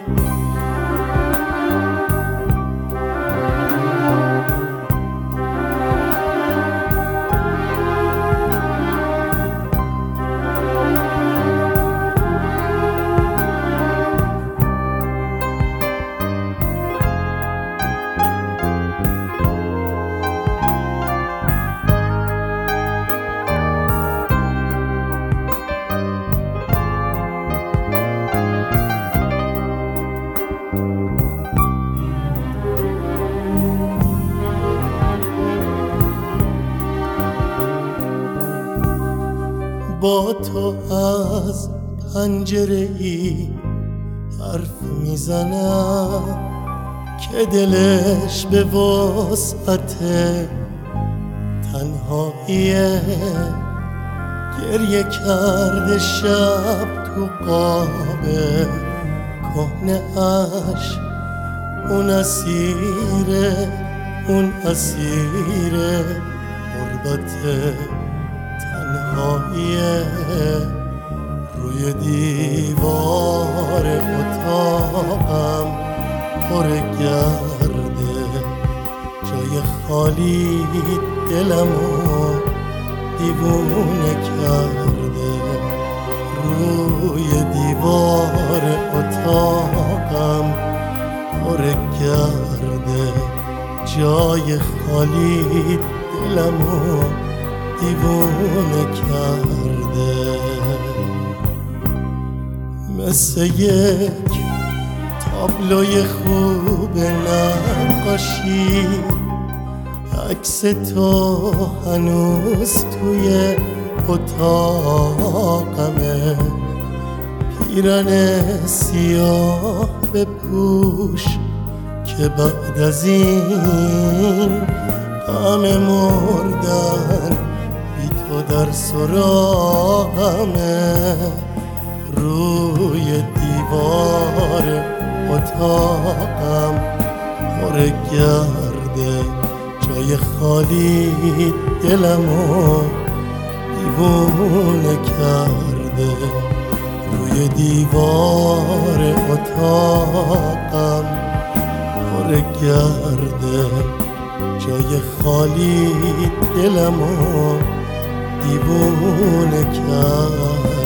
با تو از پنجره ای حرف میزنم که دلش به وسعت تنهاییه. گریه کرده شب تو قاب کهنه اش، اون اسیره غربت تنهاییه. روی دیوار اتاقم پر گرده، جای خالی دلمو دیوونه کرده. روی دیوار اتاقم پر گرده، جای خالی دلمو دیوونه کرده. مثل یک تابلوی خوب نقاشی عکس تو هنوز توی اتاقمه. پیرن سیاه بپوش که بعد از این غم مردن بی تو در سراغمه. روی دیوار اتاقم پر گرده، جای خالی دلمو دیوونه کرده. روی دیوار اتاقم پر گرده، جای خالی دلمو دیوونه کرده.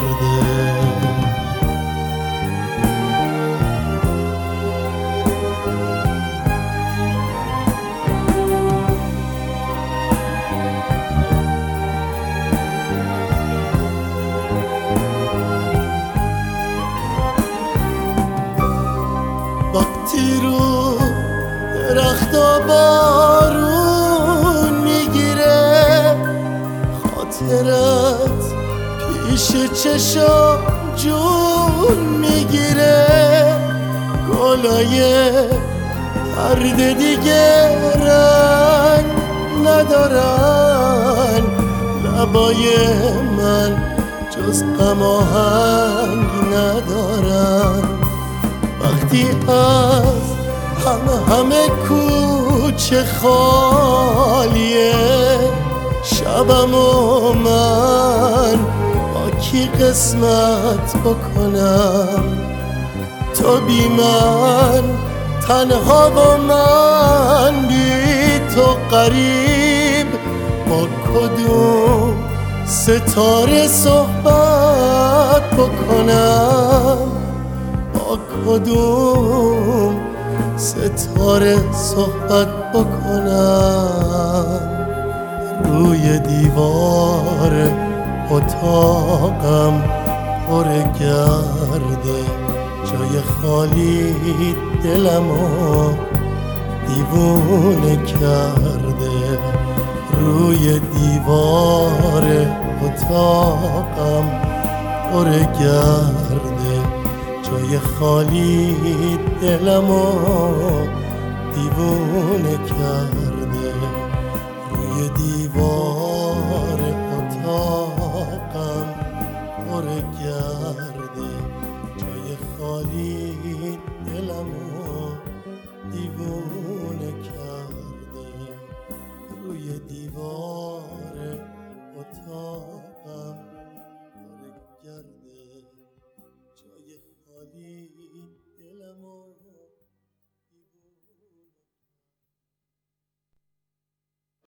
وقتی رو درختا بارون میگیره، خاطرت پیش چشم جون میگیره. گلای پرده دیگه رنگ ندارن، لبای من جز غم آهنگ ندارن. وقتی از همه کوچه خالیه، شبم و من با کی قسمت بکنم؟ تو بی من تنها و من بی تو غریب. با کدوم ستاره صحبت بکنم؟ با کدوم ستاره صحبت بکنم؟ روی دیوار اتاقم پر گرده، جای خالی دلمو دیوونه کرده. روی دیوار اتاقم پر گرده، جای خالی دلمو دیوونه کرده.